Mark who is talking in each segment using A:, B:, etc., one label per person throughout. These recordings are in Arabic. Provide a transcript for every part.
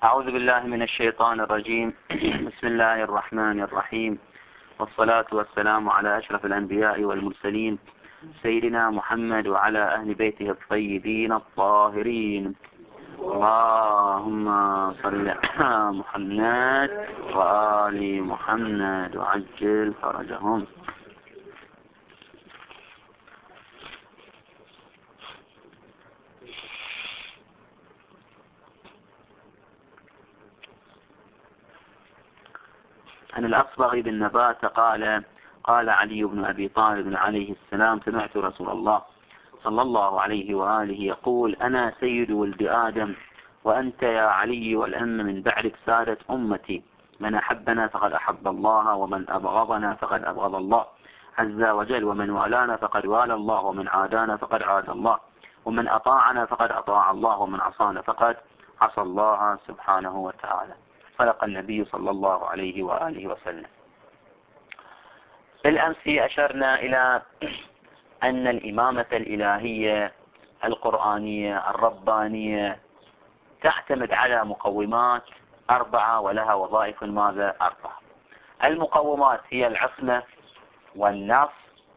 A: أعوذ بالله من الشيطان الرجيم. بسم الله الرحمن الرحيم، والصلاة والسلام على أشرف الأنبياء والمرسلين سيدنا محمد وعلى أهل بيته الطيبين الطاهرين. اللهم صل على محمد وآل محمد وعجل فرجهم. عن الأصبغ بن نبات قال علي بن أبي طالب عليه السلام: سمعت رسول الله صلى الله عليه وآله يقول: أنا سيد ولد آدم وأنت يا علي والأم من بعدك سادة أمتي، من أحبنا فقد أحب الله، ومن أبغضنا فقد أبغض الله عز وجل، ومن والانا فقد والى الله، ومن عادانا فقد عاد الله، ومن أطاعنا فقد أطاع الله، ومن عصانا فقد عصى الله سبحانه وتعالى. صدق النبي صلى الله عليه وآله وسلم. بالأمس أشرنا إلى أن الإمامة الإلهية القرآنية الربانية تعتمد على مقومات 4 ولها وظائف ماذا؟ 4. المقومات هي العصمة والنص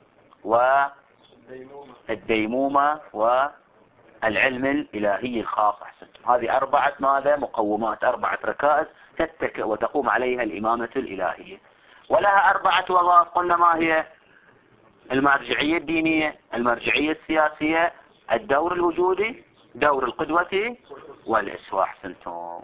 A: والديمومة والعلم الإلهي الخاص. هذه 4 ماذا؟ مقومات، 4 ركائز تتكئ وتقوم عليها الإمامة الإلهية، ولها 4 وظائف. قلنا ما هي؟ المرجعية الدينية، المرجعية السياسية، الدور الوجودي، دور القدوة والإسوة. أحسنتم.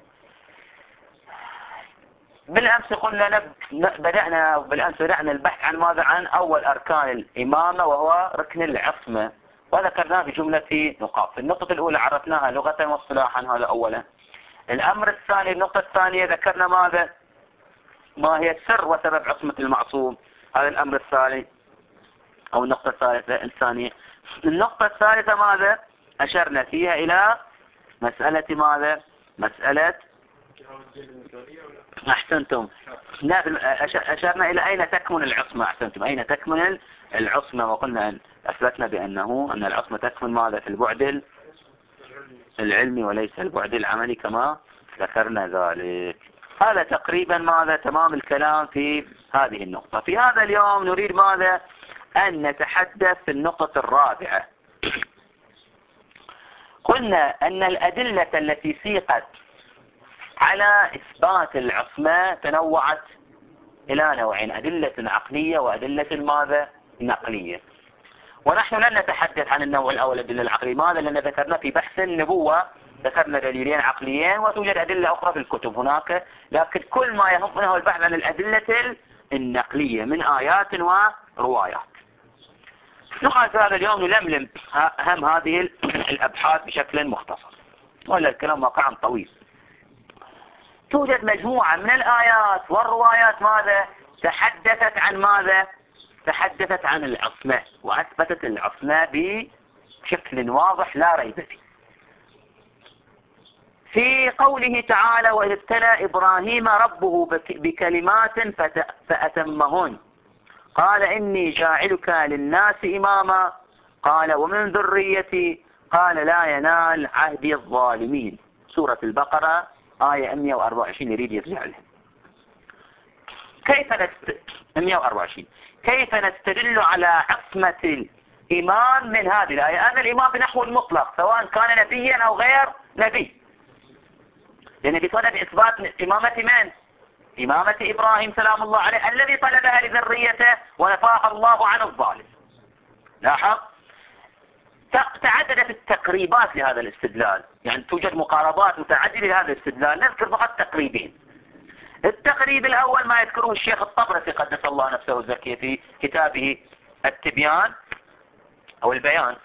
A: بالأمس قلنا بدأنا البحث عن ماذا؟ عن أول أركان الإمامة وهو ركن العصمة، وذكرناه بجملة نقاط. النقطة الأولى عرفناها لغة واصطلاحا، هذا أولا. الأمر الثاني، النقطة الثانية ذكرنا ماذا؟ ما هي سر وسبب عصمة المعصوم، هذا الأمر الثاني أو النقطة الثانية. النقطة الثالثة ماذا؟ أشرنا فيها إلى مسألة ماذا؟ مسألة أحسنتم. أشرنا إلى أين تكمن العصمة. أحسنتم، أين تكمن العصمة؟ وقلنا أثبتنا أن العصمة تكمن ماذا؟ في البعد العلمي وليس البعد العملي كما ذكرنا ذلك. هذا تقريبا ماذا؟ تمام الكلام في هذه النقطة. في هذا اليوم نريد ماذا؟ أن نتحدث في النقطة الرابعة. قلنا أن الأدلة التي سيقت على إثبات العصمة تنوعت إلى نوعين: أدلة عقلية وأدلة ماذا؟ نقلية. ونحن لن نتحدث عن النوع الأول، الأدلة العقلية. ماذا؟ لأن ذكرنا في بحث النبوة ذكرنا دليلين عقليين، وتوجد أدلة أخرى في الكتب هناك، لكن كل ما يهمنا هو البحث عن الأدلة النقلية من آيات وروايات. نحن في هذا اليوم نلملم أهم هذه الأبحاث بشكل مختصر، ولا الكلام واقعا طويل. توجد مجموعة من الآيات والروايات ماذا؟ تحدثت عن ماذا؟ تحدثت عن العصمة وأثبتت العصمة بشكل واضح لا ريب فيه. في قوله تعالى: وإذ ابتلى إبراهيم ربه بكلمات فأتمهن قال إني جاعلك للناس إماما قال ومن ذريتي قال لا ينال عهدي الظالمين. سورة البقرة آية 124 يريد يرجع لها. 124 كيف نستدل على عصمة الإمام من هذه الآية؟ أن الإمام بنحو المطلق سواء كان نبيا أو غير نبي، لأن بصدد إثبات إمامة من؟ إمامة إبراهيم سلام الله عليه الذي طلبها لذريته ونفاها الله عن الظالم. لاحظ، تعددت التقريبات لهذا الاستدلال، يعني توجد مقاربات متعددة لهذا الاستدلال. نذكر فقط تقريبين. التقريب الأول ما يذكره الشيخ الطبرسي قدس الله نفسه الزكية في كتابه التبيان أو البيان،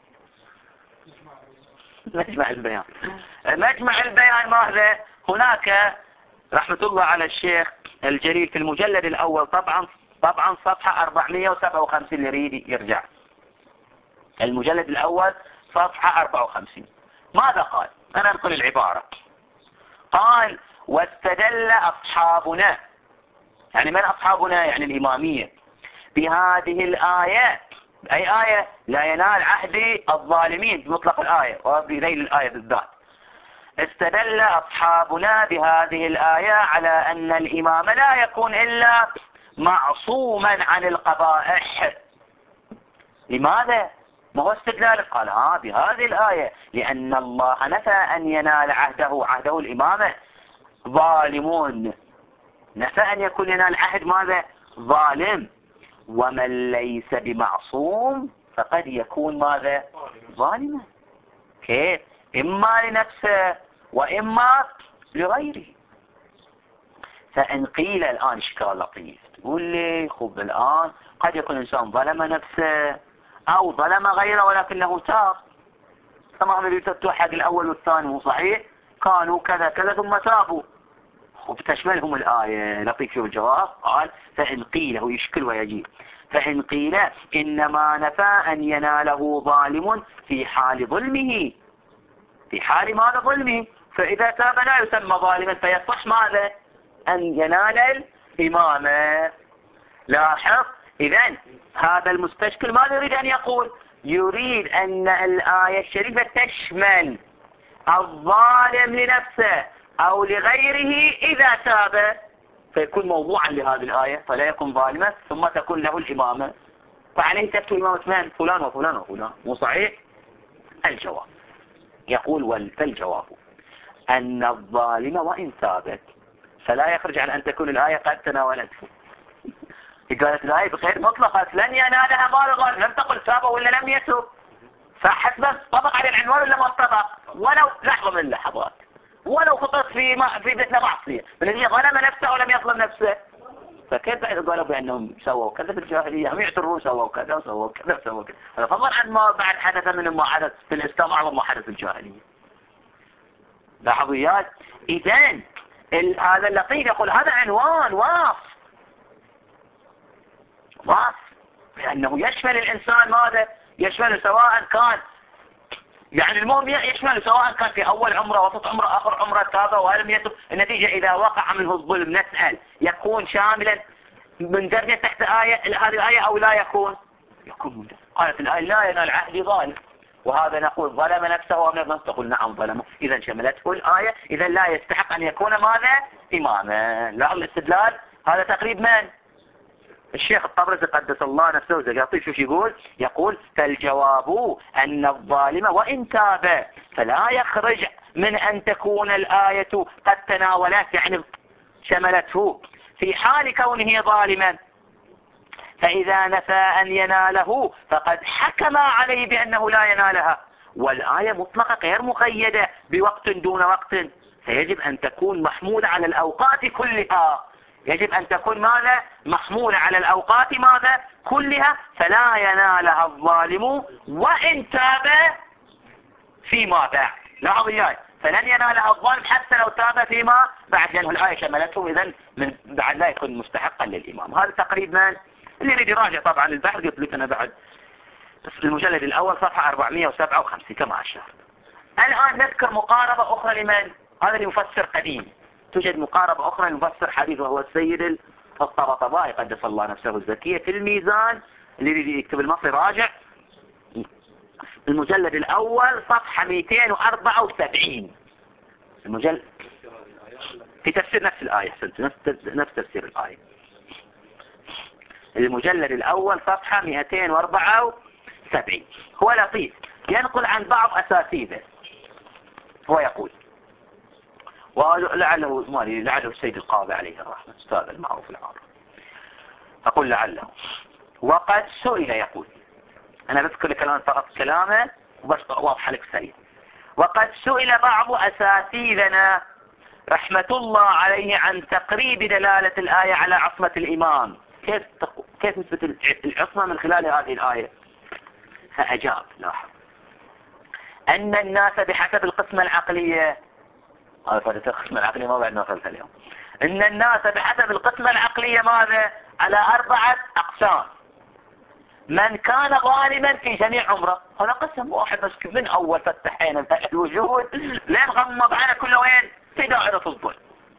A: مجمع البيان ماذا؟ هناك رحمة الله على الشيخ الجليل في المجلد الأول طبعا صفحة 457 يريد يرجع. المجلد الأول صفحة 54 ماذا قال؟ أنا أنقل العبارة. قال: واستدل أصحابنا، يعني من أصحابنا؟ يعني الإمامية، بهذه الآية. أي آية؟ لا ينال عهد الظالمين بمطلق الآية وبذيل الآية بالذات. استدل أصحابنا بهذه الآية على أن الإمام لا يكون إلا معصوما عن القبائح. لماذا؟ ما هو استدلال؟ قال بهذه الآية لأن الله نفى أن ينال عهده الإمامة ظالمون، نفى أن يكون ينال عهد ماذا؟ ظالم. ومن ليس بمعصوم فقد يكون ماذا؟ ظالما. كيف؟ إما لنفسه وإما لغيره. فإن قيل الآن إشكال لطيف، تقول لي خب الآن قد يكون إنسان ظلم نفسه أو ظلم غيره ولكنه تاب، كما هم يريدوا حق الأول والثاني، مو صحيح؟ كانوا كذا كذا ثم تابوا، وبتشملهم الآية. لطيف شو الجواب؟ قال فإن قيل، هو يشكل ويجيب، فإن قيل إنما نفى أن يناله ظالم في حال ظلمه، في حال ماذا؟ ظلمه. فإذا تاب لا يسمى ظالما، فيصح ماذا؟ أن ينال الإمامة. لاحظ إذن هذا المستشكل ماذا يريد أن يقول؟ يريد أن الآية الشريفة تشمل الظالم لنفسه أو لغيره إذا تاب، فيكون موضوعا لهذه الآية، فلا يكون ظالما ثم تكون له الإمامة، فعليه تكتب إمامة من؟ فلان وفلان وفلان، مو صحيح؟ الجواب يقول فالجواب أن الظالم وإن ثابت فلا يخرج عن أن تكون الآية قد تناولته. قالت الآية بغير مطلقة، لن ينالها مال ظالم، لم تقل تاب ولا لم يتب، فحسب طبق على العنوان ولا ما طبق؟ ولو لحظة من اللحظات، ولو خطط في مثل معصية، الذي ظلم نفسه ولم يظلم نفسه، فكيف إذا قالوا بأنهم سووا كذا في الجاهلية، هم يعترفون سووا كذا وسووا كذا وسووا كذا، فضل عن ما بعد حدث منهم ما حدث في الإسلام أعظم ما حدث في الجاهلية. لاحظوا إذن هذا اللطيف يقول هذا عنوان واصف، لأنه يشمل الإنسان ماذا؟ يشمل سواء كان يعني المهم يشمل سواء كان في أول عمره وسط عمره آخر عمره تاب ولم يتب. النتيجة إذا وقع منه الظلم نسأل يكون شاملا مندرجا تحت هذه الآية أو لا يكون؟ يكون مندرجا. قالت الآية لا ينال عهد ظالم، وهذا نقول ظلم نفسه وأم يظلم، تقول نعم ظلمه، إذا شملته الآية، إذا لا يستحق أن يكون ماذا؟ إماما. لا الاستدلال هذا تقريب من؟ الشيخ الطبرسي قدس الله نفسه زقاطي شو يقول فالجواب أن الظالم وإن تاب فلا يخرج من أن تكون الآية قد تناولت، يعني شملته في حال كونه ظالما، فإذا نفى أن يناله فقد حكم عليه بأنه لا ينالها، والآية مطلقة غير مقيدة بوقت دون وقت، فيجب أن تكون محمولة على الأوقات كلها، يجب أن تكون ماذا؟ محمولة على الأوقات ماذا؟ كلها، فلا ينالها الظالم وإن تاب فيما بعد. لاحظوا فلن ينالها الظالم حتى لو تاب فيما بعد، لأنه الآية شملته، إذن من بعد لا يكون مستحقا للإمام. هذا تقريبا اللي يريد يراجع طبعا البحث قلت لك أنا بعد المجلد الأول صفحة 457 كما أشار. الآن نذكر مقاربة أخرى لمن؟ هذا المفسر قديم. توجد مقاربة أخرى لمفسر حديث وهو السيد الطبطبائي قدس الله نفسه الزكية في الميزان، اللي يريد يكتب المصري راجع المجلد الأول صفحة 274 المجلد في تفسير نفس الآية، نفس تفسير الآية، المجلد الأول صفحة 274. هو لطيف ينقل عن بعض أساتذته، هو يقول لعله السيد القاضي عليه الرحمة أستاذ المعروف العارف، أقول لعله وقد سئل، يقول أنا بذكر لك الآن فقط كلامه وبس واضح لك سريع. وقد سئل بعض أساتذنا رحمة الله عليه عن تقريب دلالة الآية على عصمة الإمام، كيف نثبت العصمة من خلال هذه الآية؟ فأجاب لاحظ أن الناس بحسب القسمة العقلية، هذا فائدة القسمة العقلية ما بعد ناخذها اليوم، أن الناس بحسب القسمة العقلية ماذا؟ على 4 أقسام. من كان ظالما في جميع عمره، هذا قسم واحد بس من أول فتحين الوجود لين غمض على كل وين في دائرة الظلم.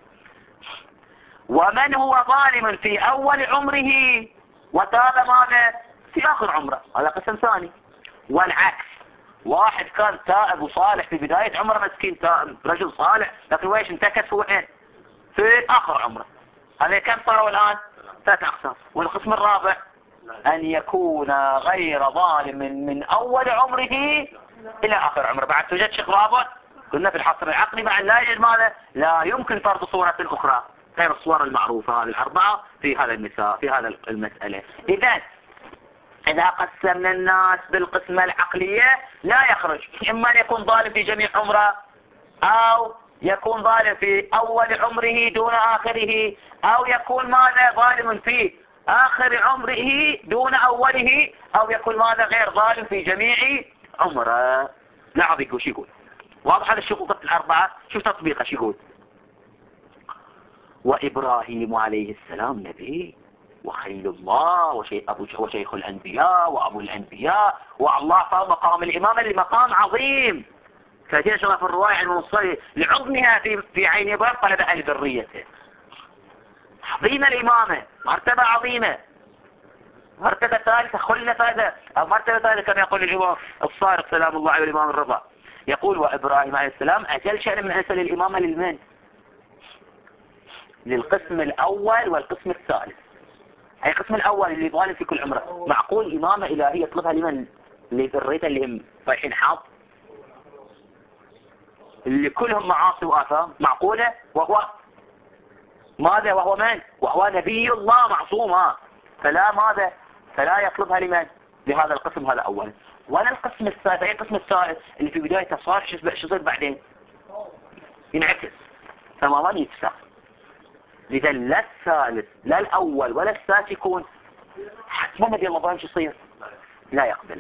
A: ومن هو ظالم في أول عمره وتاب ماذا؟ في آخر عمره، هذا قسم ثاني. والعكس، واحد كان تائب وصالح في بداية عمره، مسكين تائب رجل صالح، لكن ويش انتكس هو وين؟ في آخر عمره. هذا كم صاروا الآن؟ 3 أقسام. والقسم الرابع أن يكون غير ظالم من أول عمره إلى آخر عمره. بعد توجد شق رابع، قلنا في الحصر العقلي بعد لا يوجد ماذا؟ لا يمكن فرض صورة أخرى غير الصور المعروفة هذه الأربعة في هذا المثال، في هذا المسألة. إذا قسمنا الناس بالقسمة العقلية لا يخرج، إما أن يكون ظالم في جميع عمره، أو يكون ظالم في أول عمره دون آخره، أو يكون ماذا ظالم في آخر عمره دون أوله، أو يكون ماذا غير ظالم في جميع عمره. لاحظ يقول شو يقول، واضح هذا الشقوق الأربعة. شوف تطبيقه شو يقول: وإبراهيم عليه السلام نبي وخليل الله وشيخ الأنبياء وأبو الأنبياء، والله فوق مقام الإمامة لمقام عظيم. كثير شغل في الرواية الموصلة لعظمها في عين إبراهيم طلب أهل ذريته. عظيمة الإمامة، مرتبة عظيمة، مرتبة ثالثة خلة هذا، أو مرتبة ثالثة كما يقول الإمام الصادق سلام الله عليه الإمام الرضا. يقول وإبراهيم عليه السلام أجل شأن من أسل الإمامة للمن؟ للقسم الأول والقسم الثالث. أي القسم الأول اللي ظالم في كل عمره، معقول إمامة إلهية يطلبها لمن؟ لذريته اللي هم رايحين حاض، اللي كلهم معاصي وآثام، معقولة؟ وهو ماذا؟ وهو من؟ وهو نبي الله معصوم. فلا ماذا؟ فلا يطلبها لمن؟ لهذا القسم هذا أولا. ولا القسم الثالث. أي القسم الثالث اللي في بدايته صار شو يصير بعدين؟ ينعكس تماما، يتسع. لذا لا الثالث لا الأول ولا الثالث يكون حتما نبي الله ابراهيم شو يصير؟ لا يقبله.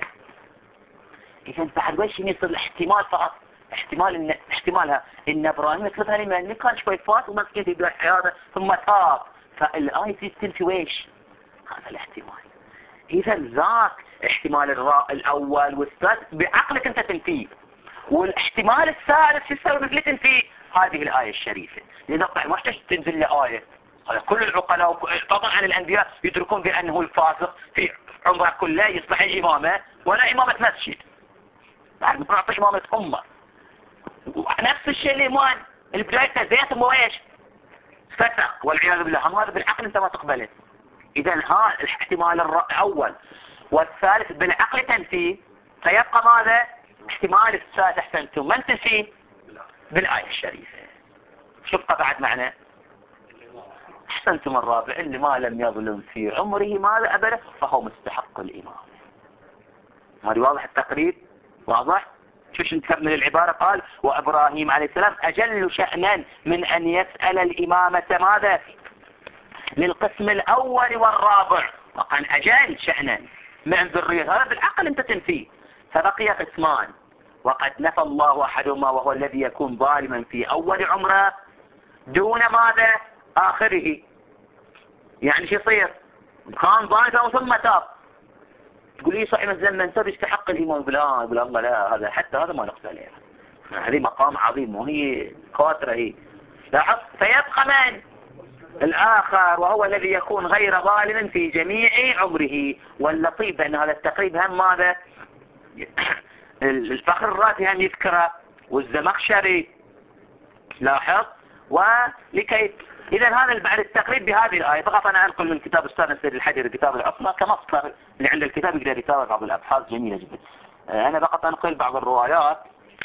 A: إذا بعد وش يصير الاحتمال فقط؟ احتمالها ان ابراهيم يطلبها لمن؟ اللي كان شوي فات ومسكين في بداية حياته ثم تاب، فالآية تنفي ويش؟ هذا الاحتمال. إذا ذاك احتمال الأول والثالث بعقلك أنت تنفيه، والاحتمال الثالث شو يسوي مثل تنفيه؟ هذه الآية الشريفة. لذا ما يحتاج تنزل لآية. هذا كل العقلاء طبعا عن الأنبياء يدركون بأنه الفاسق في عمره كله يصبح إمامة ولا إمامة مسجد، بعد ما تعطي إمامة أمة. نفس الشيء الإيمان البداية زيت وإيش؟ فتق والعياذ بالله. هذا بالعقل أنت ما تقبله. إذا ها الاحتمال الأول والثالث بالعقل تنفيه، فيبقى ماذا؟ احتمال الثالث أحسنتم من تنفيه؟ بالآية الشريفة. شبقى بعد معنى أحسنتم الرابع اللي ما لم يظلم في عمره ماذا أبدا فهو مستحق الإمام. هذا واضح التقريب؟ واضح؟ شوش نكمل العبارة. قال وإبراهيم عليه السلام أجل شأنا من أن يسأل الإمامة ماذا؟ للقسم الأول والرابع، وقال أجل شأنا من ذرية. هذا بالعقل أنت تنفيه. فبقي قسمان وقد نفى الله أحدهما وهو الذي يكون ظالما في أول عمره دون ماذا؟ آخره. يعني شو يصير؟ كان ظالما ثم تاب، تقول لي صحيح مثلا من تاب يستحق الإمام؟ يقول الله لا، هذا حتى هذا ما نقبل عليه. هذه مقام عظيم وهي خاطرة هي. لاحظ فيبقى من؟ الآخر وهو الذي يكون غير ظالم في جميع عمره. واللطيف بأن هذا التقريب هم ماذا؟ الفخر الرازي هم يذكره والزمخشري. لاحظ ولكي إذا هذا بعد التقريب بهذه الآية. فقط أنا أنقل من كتاب أستاذ السيد الحجري كتاب العصمة كمصدر اللي عند الكتاب يقدر يتابع بعض الأبحاث جميلة جدا. أنا فقط أنقل بعض الروايات.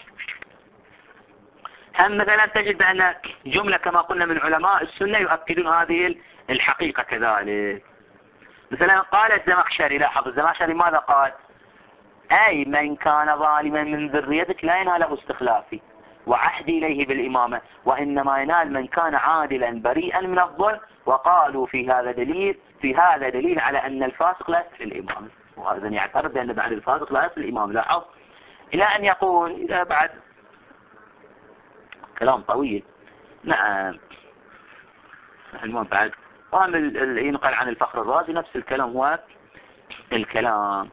A: هم مثلا تجد بأن جملة كما قلنا من علماء السنة يؤكدون هذه الحقيقة كذلك. مثلا قال الزمخشري، لاحظ الزمخشري ماذا قال؟ أي من كان ظالما من ذريتك لا يناله استخلافي وعهدي إليه بالإمامة، وإنما ينال من كان عادلا بريئا من الظلم. وقالوا في هذا دليل على أن الفاسق لا يصل الإمامة. وهذا يعترض بأن بعد الفاسق لا يصل الإمام. لاحظ إلى أن يقول إذا بعد كلام طويل. نعم المهم بعد ينقل عن الفخر الرازي نفس الكلام هو الكلام.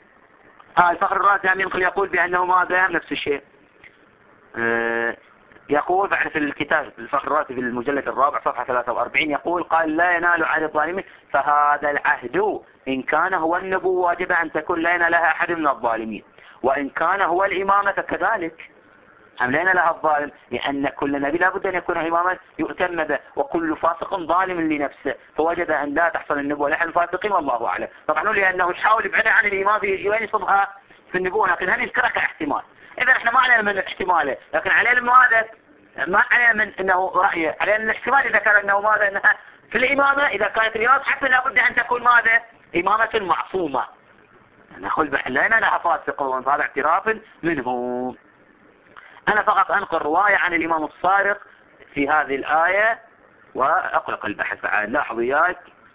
A: الفخر الرازي ينقل يقول بأنه ماذا؟ نفس الشيء. يقول بعد في الكتاب الفقرات في المجلد الرابع صفحة 43 يقول قال لا ينال عهد الظالمين، فهذا العهد إن كان هو النبوة واجب أن تكون لا ينالها أحد من الظالمين، وإن كان هو الإمامة فكذلك أم لا ينالها الظالم، لأن كل نبي لابد أن يكون إماما يؤتم به، وكل فاسق ظالم لنفسه، فوجد أن لا تحصل النبوة لأحد الفاسقين والله أعلم. طبعا لأنه يحاول يبعد عن الإمام وين يصبها في النبوة، لكن هل يذكرها كاحتمال؟ إذا احنا ما علينا من احتماله، لكن علينا من هذا، ما علينا من انه رأيه، علينا الاحتمال اذا كان انه ماذا انها في الامامة، اذا كانت الامامة حتى لابد ان تكون ماذا امامة معصومة. نقول بحلنا لها فاسقون، هذا اعتراف منه. انا فقط انقل رواية عن الامام الصادق في هذه الآية واقلق البحث عن لاحظ وياك.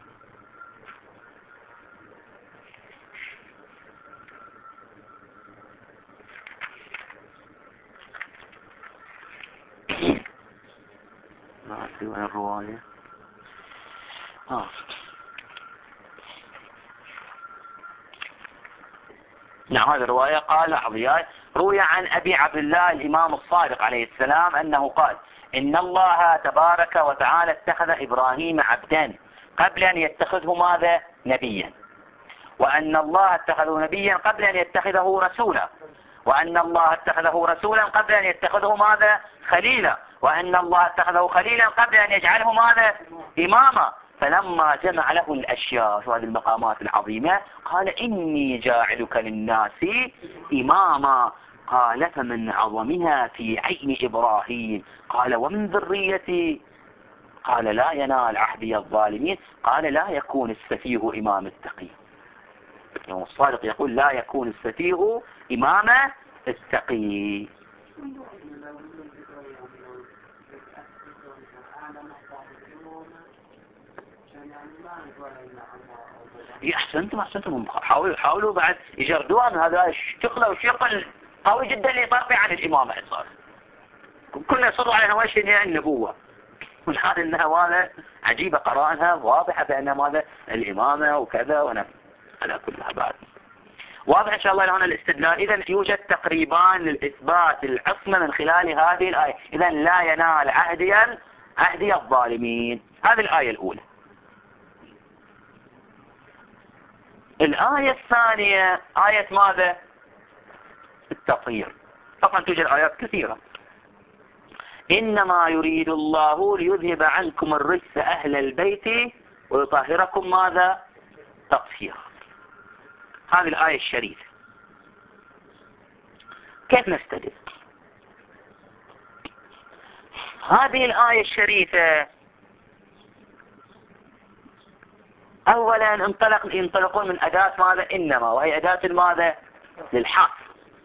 A: ما أدري وين الرواية. نعم هذه الرواية. قال عضياء روي عن أبي عبد الله الإمام الصادق عليه السلام أنه قال إن الله تبارك وتعالى اتخذ إبراهيم عبدا قبل أن يتخذه ماذا نبيا، وأن الله اتخذه نبيا قبل أن يتخذه رسولا، وأن الله اتخذه رسولا قبل أن يتخذه ماذا خليلا، وأن الله اتخذه خليلا قبل أن يجعله ماذا إماما. فلما جمع له الأشياء في هذه المقامات العظيمة قال إني جاعلك للناس إماما. قال فمن عظمها في عين إبراهيم؟ قال ومن ذريتي؟ قال لا ينال عهدي الظالمين. قال لا يكون السفيه إمام التقي. الصادق يقول لا يكون السفيه إمام التقي. أحسنتم حاولوا بعد يجردوها من هذا الشغلة وشغل قوي جدا ليطرفي عن الإمامة إصار كلها يصروا على نواشي النبوة، والحال انها ماذا عجيبة قرائنها واضحة بأن ماذا الإمامة وكذا ونفس على كلها بعد واضح إن شاء الله لهنا الاستدلال. إذا يوجد تقريبان للإثبات العصمة من خلال هذه الآية. إذا لا ينال عهدي الظالمين، هذه الآية الأولى. الآية الثانية آية ماذا التطهير. طبعا توجد آيات كثيرة. إنما يريد الله ليذهب عنكم الرجس أهل البيت ويطهركم ماذا تطهيرا. هذه الآية الشريفة كيف نستدل هذه الآية الشريفة؟ أولا ينطلقون من أداة ماذا إنما، وهي أداة ماذا للحصر،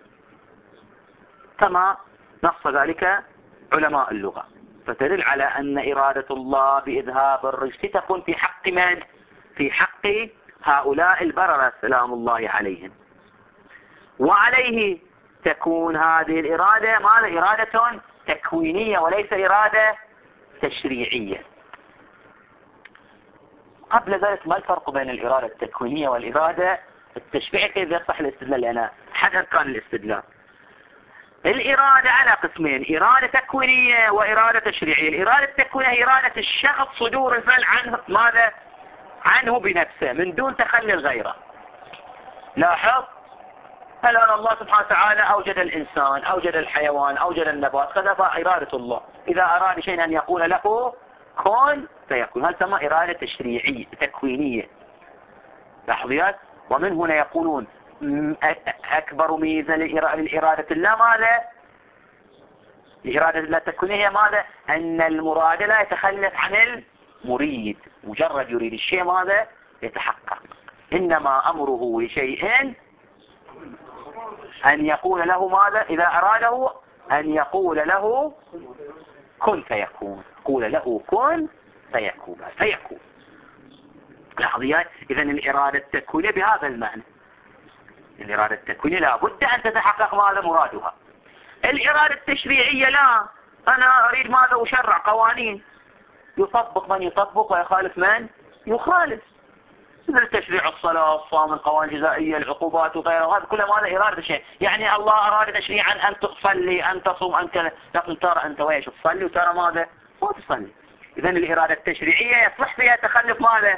A: كما نص ذلك علماء اللغة، فتدل على أن إرادة الله بإذهاب الرجس تكون في حق من؟ في حق هؤلاء البررة سلام الله عليهم، وعليه تكون هذه الإرادة ماذا إرادة تكوينية وليس إرادة تشريعية. قبل ذلك ما الفرق بين الإرادة التكوينية والإرادة التشريعية؟ كيف يصح الاستدلال؟ لأن حدث كان الاستدلال. الإرادة على قسمين، إرادة تكوينية وإرادة تشريعية. الإرادة التكوينية هي إرادة الشخص صدور الفعل عنه ماذا عنه بنفسه من دون تخلي غيره. لاحظ الآن الله سبحانه وتعالى أوجد الإنسان، أوجد الحيوان، أوجد النبات، كذا فإرادة الله إذا أراد شيئا أن يقول له كن فيكون، هذا سمى إرادة تشريعية تكوينية. لاحظيات. ومن هنا يقولون أكبر ميزة للإرادة الله ماذا؟ الإرادة الله التكوينية ماذا؟ أن المراد لا يتخلف عن المريد، مجرد يريد الشيء ماذا يتحقق. إنما أمره لشيء أن يقول له ماذا إذا أراده أن يقول له كن فيكون، قول له كن فيكون فيكون. لاحظيات. إذن الإرادة التكوينية بهذا المعنى، الإرادة التكوينية لا بد أن تتحقق ماذا مرادها. الإرادة التشريعية لا، أنا أريد ماذا أشرع قوانين، يطبق من يطبق ويخالف من يخالف. مثل تشريع الصلاة، الصوم، القوانين الجزائية، العقوبات وغيرها، وهذا كله ماذا؟ إرادة شيء. يعني الله أراد تشريعا أن تصلي، أن تصوم، أن كذا، لكن ترى أنت ويش تصلي وترى ماذا؟ ما تصلي. إذن الإرادة التشريعية يصلح فيها تخلف ماذا؟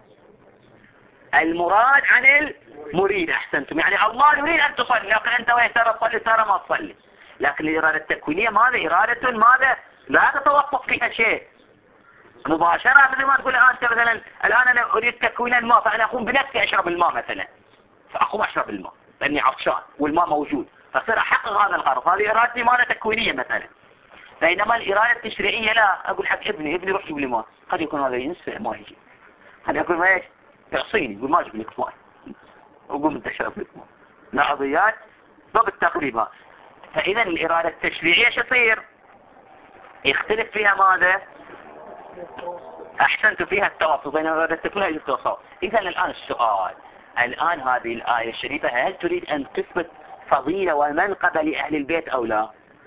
A: المراد عن المريد. أحسنتم. يعني الله يريد أن تصلي، لكن أنت ويش ترى تصلي، ترى ما تصلي. لكن الإرادة التكوينية ماذا؟ إرادة ماذا؟ لا تتوقف فيها شيء مباشرة. مثل ما تقول أنت مثلا الآن أنا أريد تكوين الماء، فأنا أقوم بنفسي أشرب الماء مثلا، فأقوم أشرب الماء لأني عطشان والماء موجود، فصير أحقق هذا الغرض. هذه إرادتي ماذا؟ تكوينية مثلا. بينما الإرادة التشريعية لا، أقول حق ابني روح جيب لي ماء، قد يكون هذا ينسى ما يجي، قد يقول ما ايش يعصيني، يقول ما أجيب لك ماء، وقوم أنت اشرب لك ماء. نعضيات ضب التقريبا. فإذا الإرادة التشريعية شصير يختلف فيها ماذا؟ أحسنت، فيها التواصل بين الإرادة التكوينية والتواصل. إذا الآن السؤال، الآن هذه الآية الشريفة هل تريد أن تثبت فضيلة ومنقبة لأهل البيت أو لا؟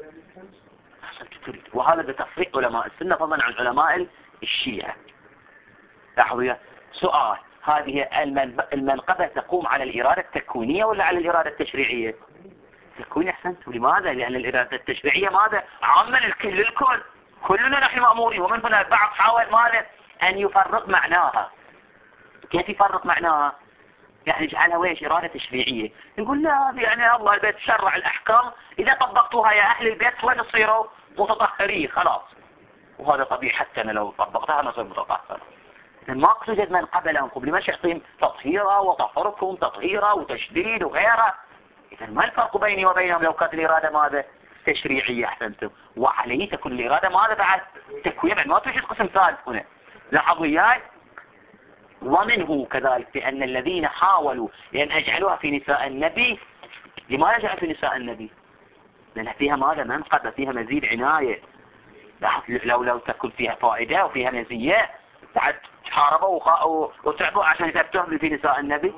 A: أحسنت تريد، وهذا بتصريح علماء السنة فضلا عن علماء الشيعة. لاحظوا سؤال، هذه المنقبة تقوم على الإرادة التكوينية ولا على الإرادة التشريعية؟ تكوين. أحسنت. لماذا؟ لأن الإرادة التشريعية ماذا؟ عامة للكل، كلنا نحن مأمورين. ومن هنا البعض حاول ماذا؟ أن يفرق معناها. كيف يفرق معناها؟ يعني يجعلها ويش؟ إرادة تشريعية. يقول لا، يعني الله البيت شرع الأحكام، إذا طبقتوها يا أهل البيت فلن تصيروا متطهرين خلاص. وهذا طبيعي، حتى أنا لو طبقتها نصير متطهر. ما أقصد من قبلهم قبل ما يعطيهم تطهيرا وطهركم تطهيرا وتشديد وغيرها. إذا ما الفرق بيني وبينهم لو كانت الإرادة ماذا؟ تشريعية. أحسنتم. وعليه تكون الإرادة ماذا بعد؟ تكوين. ما توجد قسم ثالث هنا. لاحظوا إياي. ومنه كذلك بأن الذين حاولوا أن يجعلوها في نساء النبي، لما يجعل في نساء النبي؟ لأن فيها ماذا؟ منقبة، فيها مزيد عناية. لو تكون فيها فائدة وفيها مزية بعد حاربوا وتعبوا عشان يثبتهم في نساء النبي.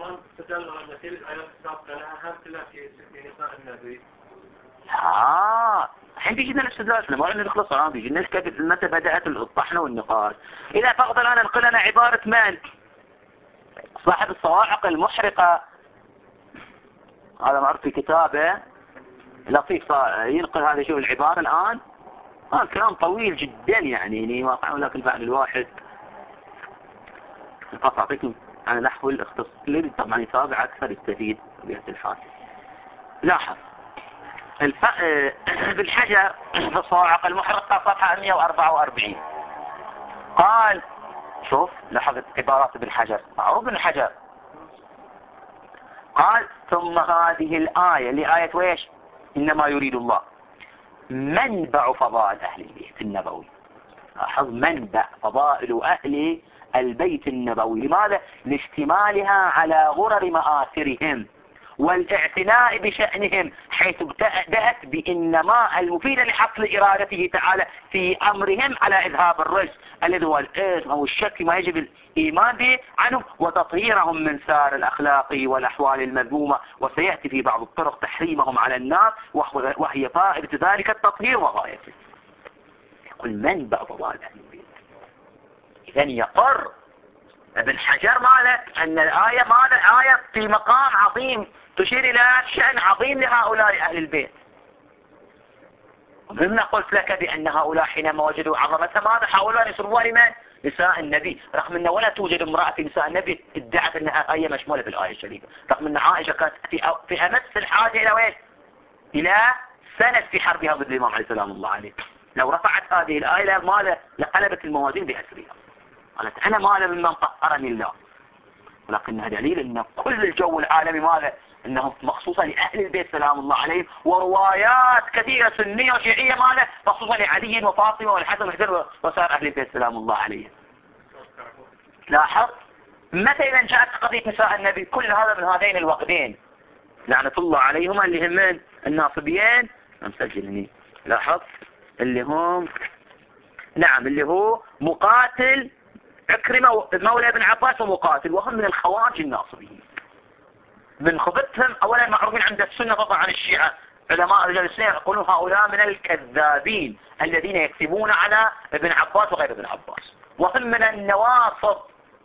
A: الحين بيجينا الاستدلال، احنا ما عندنا نخلص الان، بيجينا كيف متى بدأت الطحنة والنقاش. إذا فقط الآن ننقل لنا عبارة من؟ صاحب الصواعق المحرقة، هذا معروف في كتابه لطيف، ينقل هذا. شوف العبارة الآن، كلام طويل جدا يعني واقع، ولكن بعد الواحد أعطيكم على نحو الاختصاص اللي طبعا يتابع أكثر يستفيد بهذه الحال. لاحظ بالحجر في الصواعق المحرقة صفحة 144 قال، شوف لاحظ عبارات بالحجر، معروف بالحجر. قال ثم هذه الآية لآية ويش؟ إنما يريد الله، منبع فضائل أهل البيت النبوي. لاحظ منبع فضائل أهل البيت النبوي. لماذا؟ لاشتمالها على غرر مآثرهم والاعتناء بشأنهم، حيث بدأت بإنما المفيدة لحصل إرادته تعالى في أمرهم على إذهاب الرجس الذي هو الإثم أو الشك ما يجب الإيمان به عنه، وتطهيرهم من سار الأخلاق والأحوال المذمومة. وسيأتي في بعض الطرق تحريمهم على النار، وهي فائدة ذلك التطهير وغايته. يقول منبع فضائل أهل البيت. إذن يقر ابن حجر ماذا؟ أن الآية ماذا؟ آية في مقام عظيم تشير إلى شأن عظيم لهؤلاء أهل البيت. ومما قلت لك بأن هؤلاء حينما وجدوا عظمتها ماذا؟ حاولوا أن يصرفوها لمن؟ نساء النبي، رغم أنه ولا توجد امرأة في نساء النبي ادعت أنها آية مشمولة في الآية الشريفة، رغم أن عائشة كانت في أمس الحاجة إلى وين؟ إلى سند في حربها ضد الإمام عليه السلام الله عليه. لو رفعت هذه الآية ماذا؟ لقلبت الموازين بأسرها، قالت أنا ماذا ممن طهرني الله. ولكنها دليل أن كل الجو العالمي ماذا؟ أنه مخصوصا لأهل البيت سلام الله عليهم، وروايات كثيرة سنية وشيعية ماذا؟ مخصوصا لعلي وفاطمة والحسن والحسين وسائر أهل البيت سلام الله عليهم. لاحظ متى إذا جاءت قضية نساء النبي؟ كل هذا من هذين الوقتين لعنة الله عليهما، اللي هم الناصبيين مسجلين. لاحظ اللي هم نعم اللي هو مقاتل عكرمة مولى ابن عباس ومقاتل، وهم من الخوارج الناصبيين. من خبثهم اولا معروفين عند السنة طبعا عن الشيعة، علماء رجال السنة يقولون هؤلاء من الكذابين الذين يكذبون على ابن عباس وغير ابن عباس. وهم من النواصب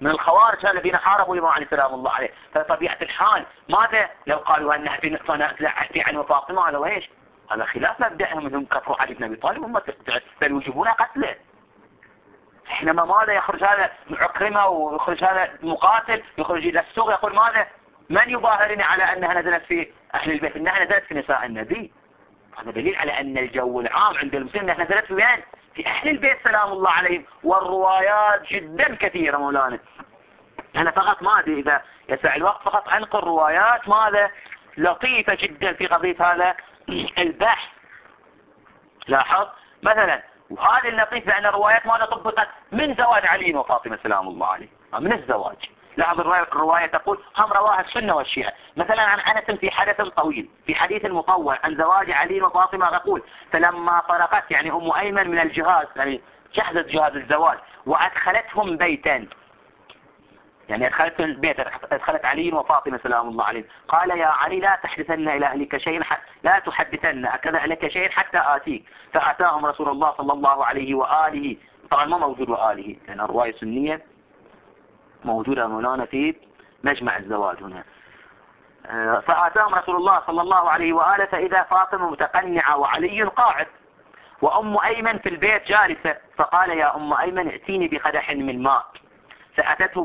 A: من الخوارج الذين حاربوا الإمام علي سلام الله عليه. فطبيعة الحال ماذا لو قالوا أنها في عن وفاطمة؟ هذا وإيش؟ هذا خلاف مبدأهم، انهم كفروا علي بن ابي طالب، هم يوجبون قتله. حينما ماذا يخرج هذا عكرمة ويخرج هذا مقاتل، يخرج الى السوق يقول ماذا؟ من يباهرني على انها نزلت في اهل البيت، انها نزلت في نساء النبي؟ هذا دليل على ان الجو العام عند المسلمين انها نزلت في وين؟ في اهل البيت سلام الله عليهم. والروايات جدا كثيرة مولانا. انا فقط ما ادري اذا يسع الوقت فقط انقل روايات ماذا لطيفة جدا في قضية هذا البحث. لاحظ مثلا، وهذه اللطيف لأن الروايات ماذا طبقت من زواج علي وفاطمة سلام الله عليه، من الزواج. لاحظ الرواية تقول هم رواها السنة والشيعة. مثلا عن أنس في حدث طويل، في حديث مطول عن زواج علي وفاطمة تقول فلما فرقت يعني أم أيمن من الجهاز، يعني جهزت جهاز الزواج وأدخلتهم بيتا، يعني أدخلت البيت، أدخلت علي وفاطمة سلام الله عليه، قال يا علي لا تحدثن إلى أهلك شيئا، لا تحدثن أكذا لك شيئا حتى آتيك. فأتاهم رسول الله صلى الله عليه وآله، طبعا ما موجود وآله لأن يعني الرواية سنية موجودة مولانا في مجمع الزواج هنا. فأتاهم رسول الله صلى الله عليه وآله فإذا فاطمة متقنعة وعلي قاعد وأم أيمن في البيت جالسة، فقال يا أم أيمن ائتيني بقدح من ماء، فأتته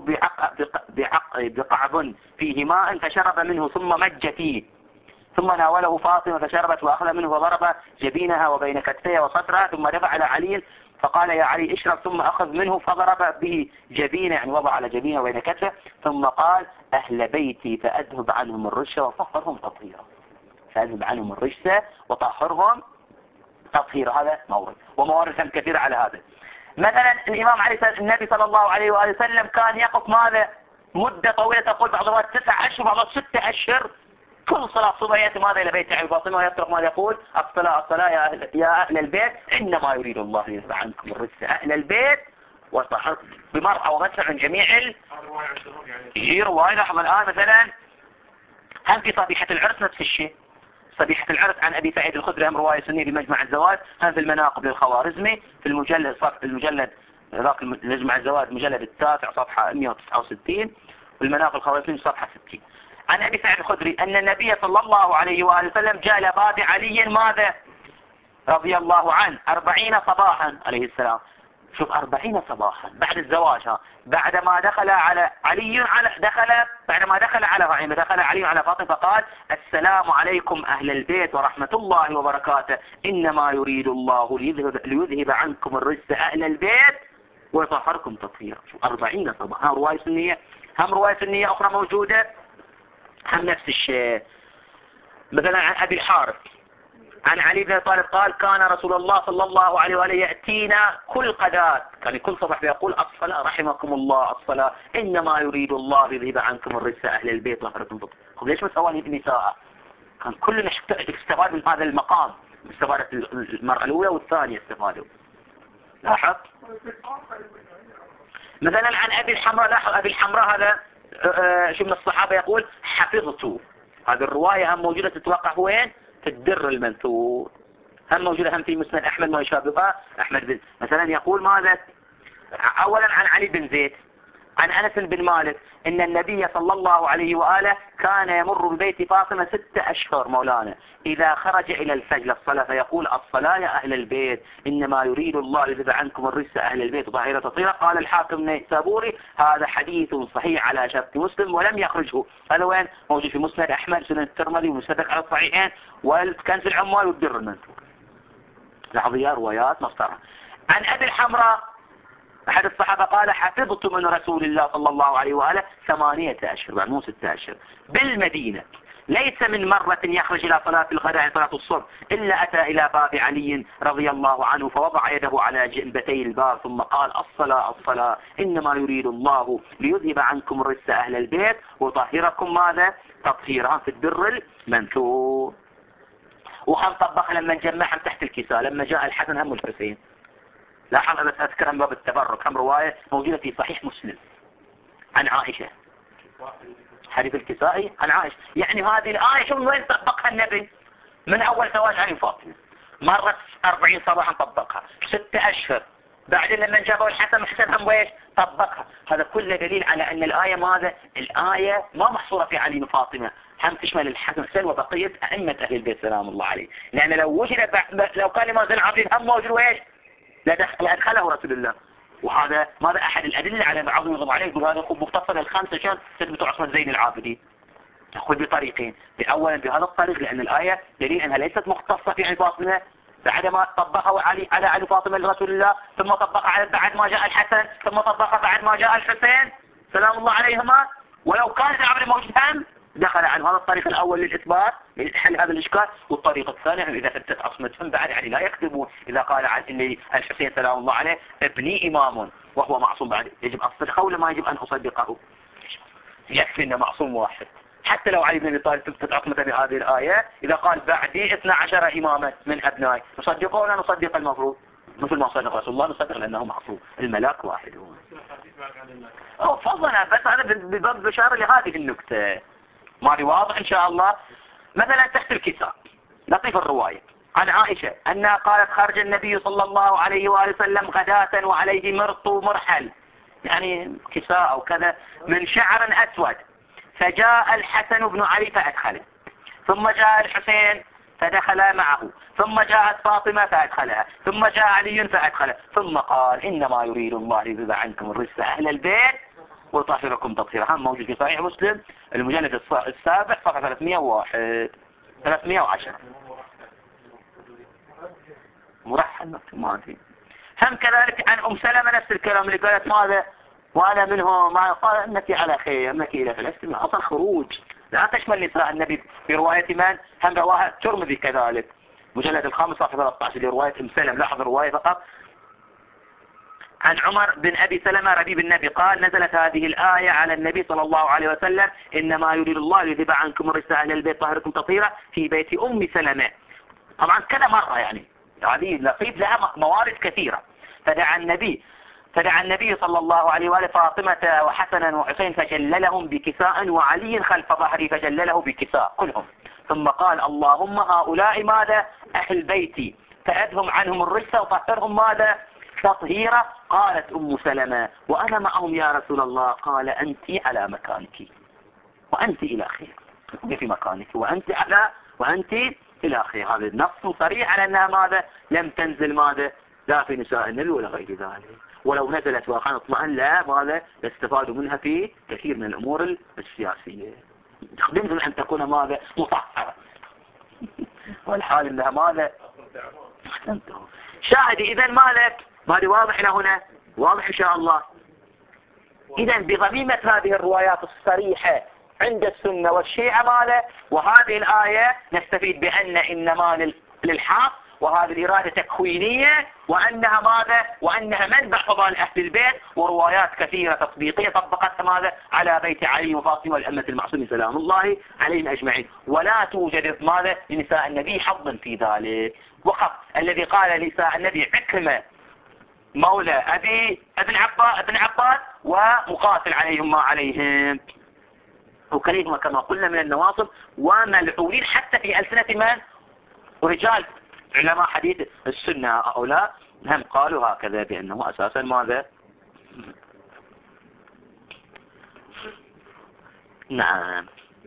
A: بقعب فيه ماء فشرب منه ثم مج فيه، ثم ناوله فاطمة فشربت وأخذ منه وضرب جبينها وبين كتفيها وصدرها، ثم دفع على علي فقال يا علي اشرب، ثم أخذ منه فضرب به جبينه، يعني وضع على جبينه وبين كتفه، ثم قال أهل بيتي فأذهب عنهم الرجس وطهرهم تطهيرا. فأذهب عنهم الرجس وطهرهم تطهيرا. هذا مورد وموارد كثيرة على هذا. مثلا الإمام علي النبي صلى الله عليه وآله وسلم كان يقف ماذا مدة طويلة، تقول بعض الوقت 9 أشهر بعض 6 أشهر، كل صلاة صبح يأتي ماذا إلى بيت علي فاطمة ويصرخ ماذا يقول الصلاة يا أهل البيت إنما يريد الله ليذهب عنكم الرجس أهل البيت وطهر بمرأة وغسل عن جميع يجي رواية. لاحظ الآن مثلا هم في صبيحة العرس نفس الشيء، صبيحة العرس عن أبي سعيد الخدري هم رواية سنية بمجمع الزواج، هم في المناقب للخوارزمي في المجلد ذاك مجمع الزواج المجلد 9 صفحة 169، والمناقب الخوارزمي صفحة 60. عن أبي سعيد الخدري أن النبي صلى الله عليه وآله وسلم جاء إلى باب علي ماذا رضي الله عنه 40 صباحا عليه السلام. شوف 40 صباحا بعد الزواج، بعدما دخل على علي بعدما دخل علي على فاطمة فقال السلام عليكم أهل البيت ورحمة الله وبركاته إنما يريد الله ليذهب عنكم الرجس أهل البيت ويطهركم تطهيرا. 40 صباحا. رواية سنية، هم رواية سنية أخرى موجودة هم نفس الشيء. مثلا عن أبي الحارث عن علي بن طالب قال كان رسول الله صلى الله عليه وآله يأتينا كل قدات، كان كل صباح يقول الصلاة رحمكم الله الصلاة إنما يريد الله ليذهب عنكم الرجس أهل البيت وطهركم تطهيرا. ليش مسواني النساء؟ كان كلنا استفاد من هذا المقام، استفادت المرأة الأولى والثانية استفادوا. لاحظ مثلا عن أبي الحمراء، لاحظ أبي الحمراء هذا شو من الصحابة يقول حفظت. هذه الرواية هم موجودة تتوقع وين؟ في الدر المنثور، هم موجودة هم في مسند أحمد ما يشابهها أحمد بن. مثلا يقول ماذا أولا عن علي بن زيد عن أنس بن مالك إن النبي صلى الله عليه وآله كان يمر ببيت فاطمة 6 أشهر مولانا إذا خرج إلى الفجر الصلاة فيقول الصلاة يا أهل البيت إنما يريد الله ليذهب عنكم الرجس أهل البيت ظاهرة تطهيرا. قال الحاكم النيسابوري هذا حديث صحيح على شرط مسلم ولم يخرجه. هذا وين موجود؟ في مسند أحمد سنن الترمذي ومسندك على الصحيحين والكنز العمال والدر المنثور. لحظية روايات مصدرها. عن أبي الحمراء أحد الصحابة قال حفظت من رسول الله صلى الله عليه وآله 8 أشهر مو 6 أشهر بالمدينة، ليس من مرة يخرج إلى صلاة الغداء صلاة الصبح إلا أتى إلى باب علي رضي الله عنه فوضع يده على جنبتي الباب ثم قال الصلاة إنما يريد الله ليذهب عنكم الرجس أهل البيت وطهركم ماذا تطهيرا في الدر المنثور. وهم طبق لما جمعهم تحت الكساء لما جاء الحسن هم الحسين. لاحظ أنا أذكر باب التبرك هم رواية موجودة في صحيح مسلم عن عائشة حديث الكسائي عن عائشة. يعني هذه الآية شوف وين طبقها النبي من أول زواج علي وفاطمة، مرت 40 صباحا طبقها 6 أشهر بعدين لما جابوا الحسن والحسين هم ويش طبقها. هذا كله دليل على أن الآية ماذا؟ الآية ما محصورة في علي وفاطمة، هم تشمل الحسن والحسين وبقية أئمة أهل البيت سلام الله عليه. لأن لو وجد لو كان لماذا العابدين هم موجود ويش لأدخله رسول الله. وهذا ماذا أحد الأدلة على بعضهم يضم عليه يقول هذا مختصر الخمسة شان تثبت عصمة زين العابدين. تأخذ بطريقين، بأولا بهذا الطريق لأن الآية دليل أنها ليست مختصة في فاطمة بعدما طبقها على علي فاطمة لرسول الله، ثم طبقها على بعد ما جاء الحسن، ثم طبقها بعد ما جاء الحسين سلام الله عليهما. ولو كان العبد موجود هم دخل عن هذا الطريق الأول للإثبات لحل هذا الإشكال، والطريق الثاني إذا ثبتت عصمتهم بعد علي لا يكذبون. إذا قال عن الحسين سلام الله عليه ابني إمام وهو معصوم بعد، يجب أصدقه ولا ما يجب أن أصدقه؟ يكفي أنه معصوم واحد. حتى لو علي بن ابي طالب ثبتت عصمته بهذه الآية، إذا قال بعدي 12 إماما من أبنائي نصدقه ولا نصدق المفروض؟ مثل ما صدق رسول الله نصدق لأنه معصوم، الملاك واحد هو. فضلا بس هذا بباب بشارة لهذه النكتة. ما دي واضح إن شاء الله. مثلا تحت الكساء لطيف الرواية عن عائشة أنها قالت خرج النبي صلى الله عليه وآله وسلم غداة وعليه مرط مرحل، يعني كساء أو كذا من شعر أسود، فجاء الحسن بن علي فأدخله، ثم جاء الحسين فدخل معه، ثم جاءت فاطمة فأدخلها، ثم جاء علي فأدخله، ثم قال إنما يريد الله ليذهب عنكم الرجس أهل البيت ويطهركم تطهيرا. هم موجود في صحيح مسلم المجلد السابع صفحة 301 310 مرحل ما أدري. هم كذلك عن سلمة نفس الكلام اللي قالت ماذا وأنا منه ما قال أنك على خير أنك إلى فلسطين أصلا خروج لا تشمل نساء النبي. في رواية من هم رواها الترمذي كذلك مجلد الخامس صفحة 13 لرواية سلم. لاحظ الرواية فقط. عن عمر بن أبي سلمة ربيب النبي قال نزلت هذه الآية على النبي صلى الله عليه وسلم إنما يريد الله ليذهب عنكم الرجس أهل البيت طهركم تطهيرا في بيت أم سلمة. طبعا كذا مرة يعني هذه لطيف لها موارد كثيرة. فدعا النبي صلى الله عليه وآله فاطمة وحسنا وحسين فجللهم بكساء وعلي خلف ظهري فجلله بكساء كلهم، ثم قال اللهم هؤلاء ماذا أهل بيتي فأدهم عنهم الرجس وطهرهم ماذا تطهيرا. قالت أم سلمة وأنا معهم يا رسول الله. قال أنت على مكانك وأنت إلى خير في مكانك وأنت إلى خير. هذا النص صريح على أنها ماذا لم تنزل ماذا لا في نساء النبي ولا غير ذلك. ولو نزلت وكانت اطمئن لا ماذا يستفاد منها في كثير من الأمور السياسية. تخدمهم أن تكون ماذا مطهرة والحال أنها ماذا شاهد. إذن مالك ما واضح هنا واضح إن شاء الله. إذن بضميمة هذه الروايات الصريحة عند السنة والشيعة ماذا وهذه الآية نستفيد بأن إنما للحق وهذه الإرادة تكوينية وأنها ماذا وأنها منبع فضائل أهل البيت. وروايات كثيرة تطبيقية طبقتها ماذا على بيت علي وفاطمة والأمة المعصومين سلام الله عليهم أجمعين. ولا توجد ماذا لنساء النبي حظ في ذلك. وقف الذي قال لنساء النبي عكرمة مولى ابن عباس ومقاتل عليهم ما عليهم وكليهم كما قلنا من النواصب وملعونين حتى في ألسنة من ورجال علماء حديث السنة هؤلاء هم قالوا هكذا بأنه أساسا ماذا نعم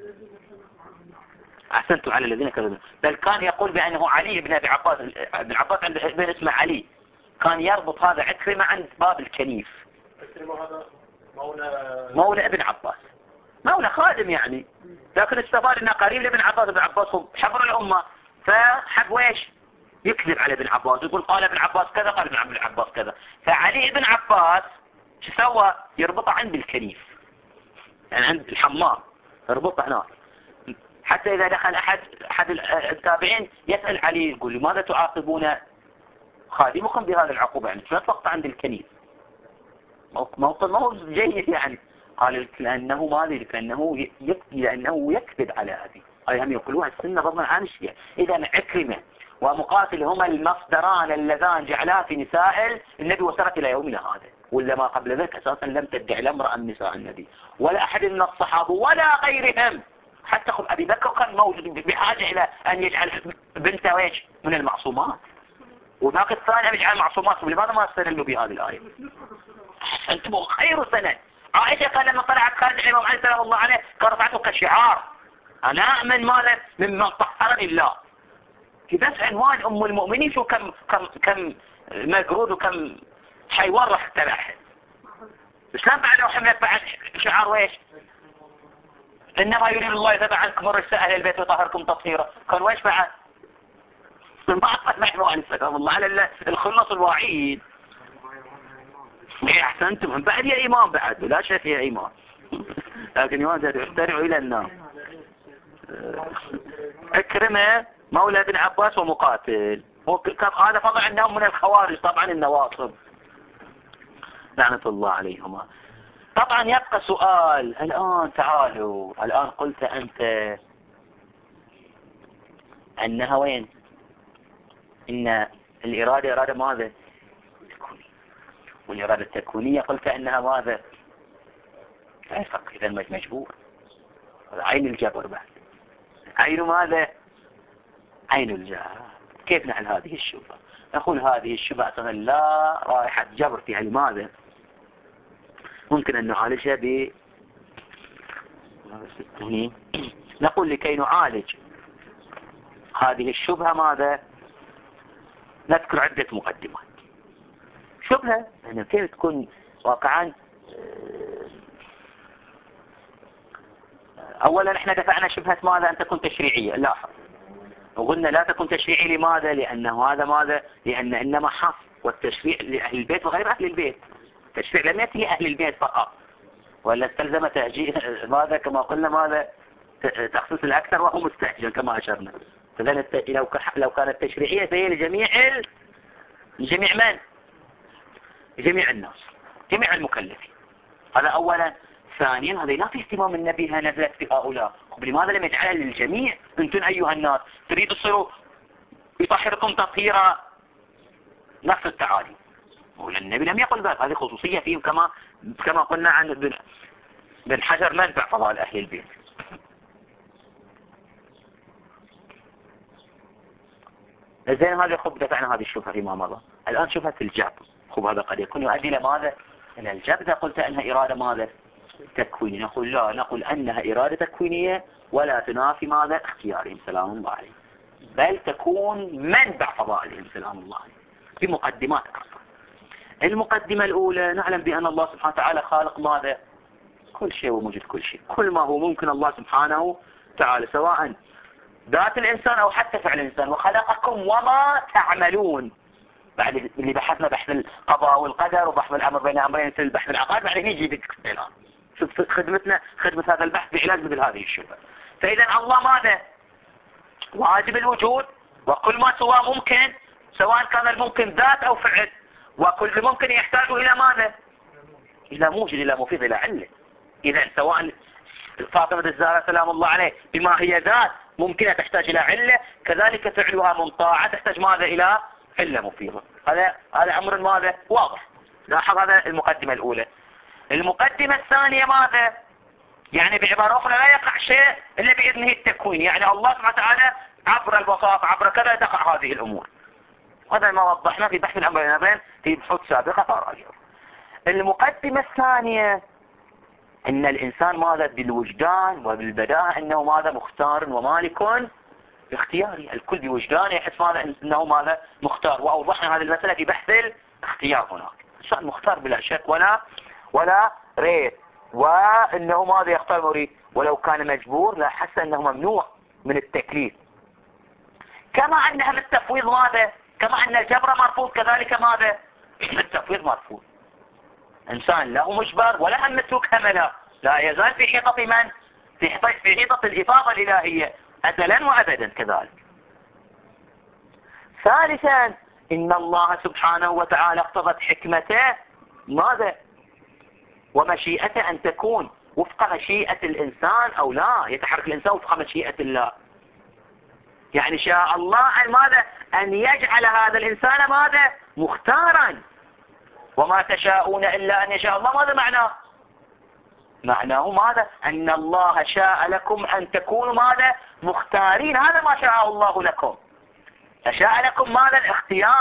A: أحسنتم على الذين كذبوا. بل كان يقول بأنه علي بن عباس عند ابن اسمه علي كان يربط هذا عكرمة عند باب الكنيف.
B: عكرمة هذا
A: مولى ابن عباس مولى خادم يعني، لكن استفاد انه قريب لابن عباس. ابن عباس هو حبر الأمة فحب ويش يكذب على ابن عباس يقول قال ابن عباس كذا قال ابن عباس كذا. فعلي ابن عباس شو سوى يربطه عند الكنيف يعني عند الحمام يربطه هناك حتى إذا دخل أحد التابعين يسأل علي يقول لماذا تعاقبون خادمكم بهذا العقوبة يعني شو وقت عند الكنيف موقف ما هو جيد يعني. قال لأنه ماذا لأنه يكذب على أبي. أي هم يقولوها السنة ضمن عن الشيء. إذا عكرمة ومقاتل هما المصدران اللذان جعلا في نساء النبي وصلت إلى يومنا هذا. ولا ما قبل ذلك أساسا لم تدع الامرأة نساء النبي ولا أحد من الصحابة ولا غيرهم. حتى أبي بكر كان موجود بحاجة إلى أن يجعل بنته ويش من المعصومات وذاك الثاني يجعل معصومات، لماذا ما استدلوا بهذه الآية؟ أنتم خير سنة. عائشة قال لما طلعت خارج الإمام علي سلام الله عليه كان رفعته كشعار، أنا أؤمن ماذا ممن طهرني الله. بس عنوان أم المؤمنين شو كم مجرود وكم حيوان راح تبعها. الإسلام بعد لو حملت بعد شعار ويش؟ إنما يريد الله يذهب عنكم الرجس أهل البيت ويطهركم تطهيرا. كان ويش بعد؟ بعض عنوان سلام الله على الخلص الواعيين. أحسنتم بعد يا إمام بعد لا شك يا إمام. لكن إمام يحترعوا إلى النار. أكرمة مولى بن عباس ومقاتل، هذا فضع أنهم من الخوارج طبعا النواصب لعنة الله عليهما. طبعا يبقى سؤال الآن، تعالوا الآن قلت أنت أنها وين؟ إن الإرادة إرادة ماذا؟ تكونية. والإرادة التكونية قلت أنها ماذا؟ لا يفق إذا مجبور. عين الجبر بعد. عين ماذا؟ عين الجبر. كيف نحل هذه الشبهة؟ نقول هذه الشبهة لا رائحة جبر فيها. لماذا؟ ممكن أن نعالجها نقول لكي نعالج هذه الشبهة ماذا؟ نذكر عدة مقدمات. شبهة يعني كيف تكون واقعا؟ أولا احنا دفعنا شبهة ماذا؟ أن تكون تشريعية. لاحظ وقلنا لا تكون تشريعي. لماذا؟ لأنه هذا ماذا؟ لأن إنما حص والتشريع لأهل البيت وغير أهل البيت. التشريع لم يأتي لأهل البيت فقط، ولا استلزم ماذا كما قلنا ماذا؟ تخصيص الأكثر وهو مستعجل كما أشرنا. لو كانت تشريعية فهي لجميع من؟ لجميع الناس، جميع المكلفين. هذا أولا. ثانيا هذا لا في اهتمام النبي انها نزلت في هؤلاء. لماذا لم يجعلها للجميع؟ انتم أيها الناس تريد تصيروا يطهركم تطهيرا نفس التعاليم. والنبي لم يقل ذلك، هذه خصوصية فيهم كما قلنا عن بن حجر منبع فضائل أهل البيت. زين هذا خب دفعنا هذه الشبهة فيما مضى. الآن شبهة الجبر. خب هذا قد يكون يؤدي إلى ماذا؟ أن الجبر قلت أنها إرادة ماذا؟ تكوينية. نقول لا، نقول أنها إرادة تكوينية ولا تنافي ماذا؟ اختيارهم سلام الله عليه، بل تكون منبع فضائلهم سلام الله عليه. في مقدمات. المقدمة الأولى نعلم بأن الله سبحانه وتعالى خالق ماذا؟ كل شيء وموجود كل شيء. كل ما هو ممكن الله سبحانه وتعالى سواء ذات الإنسان أو حتى فعل الإنسان. وخلقكم وما تعملون. بعد اللي بحثنا بحث القضاء والقدر وبحث الأمر بين أمرين مثل البحث العقاد، بعد يجي ذكر الآن. شوف خدمة هذا البحث بعلاج مثل هذه الشبهة. فإذا الله ماذا؟ واجب الوجود، وكل ما سواه ممكن، سواء كان الممكن ذات أو فعل. وكل ممكن يحتاج إلى ماذا؟ إلى موجد، إلى مفيد، إلى علة. إذا سواء فاطمة الزهراء سلام الله عليه بما هي ذات ممكنة تحتاج إلى علة، كذلك فعلها ممطاعة تحتاج ماذا؟ إلى علة مفيدة. هذا أمر ماذا؟ واضح. لاحظ هذا المقدمة الأولى. المقدمة الثانية ماذا؟ يعني بعبارة أخرى لا يقع شيء إلا بإذنه التكوين. يعني الله سبحانه وتعالى عبر البساطة عبر كذا تقع هذه الأمور. هذا ما وضحنا في بحث الأمرين في بحوث سابقة فراجع. المقدمة الثانية إن الإنسان ماذا؟ بالوجدان وبالبداهة أنه ماذا؟ مختار ومالك باختياري. الكل بوجدانه يحس ماذا؟ أنه ماذا؟ مختار. وأوضحنا هذه المسألة في بحث الاختيار. هناك الإنسان مختار بلا شك ولا ريب، وأنه ماذا؟ يختار مريد. ولو كان مجبور لا حس أنه ممنوع من التكليف. كما أنها التفويض ماذا؟ كما أن الجبر مرفوض كذلك ماذا؟ التفويض مرفوض. إنسان له مجبر ولا هم متروك هملا، لا يزال في حيطة من؟ في حيطة الإفاضة الإلهية أزلا وأبدا كذلك. ثالثا إن الله سبحانه وتعالى اقتضت حكمته ماذا؟ ومشيئته أن تكون وفق مشيئة الإنسان أو لا يتحرك الإنسان وفق مشيئة الله. يعني شاء الله أن ماذا؟ أن يجعل هذا الإنسان ماذا؟ مختارا. وما تشاءون إلا أن يشاء الله. ماذا معناه؟ معناه ماذا؟ أن الله شاء لكم أن تكونوا ماذا؟ مختارين. هذا ما شاء الله لكم. فشاء لكم ماذا؟ الاختيار.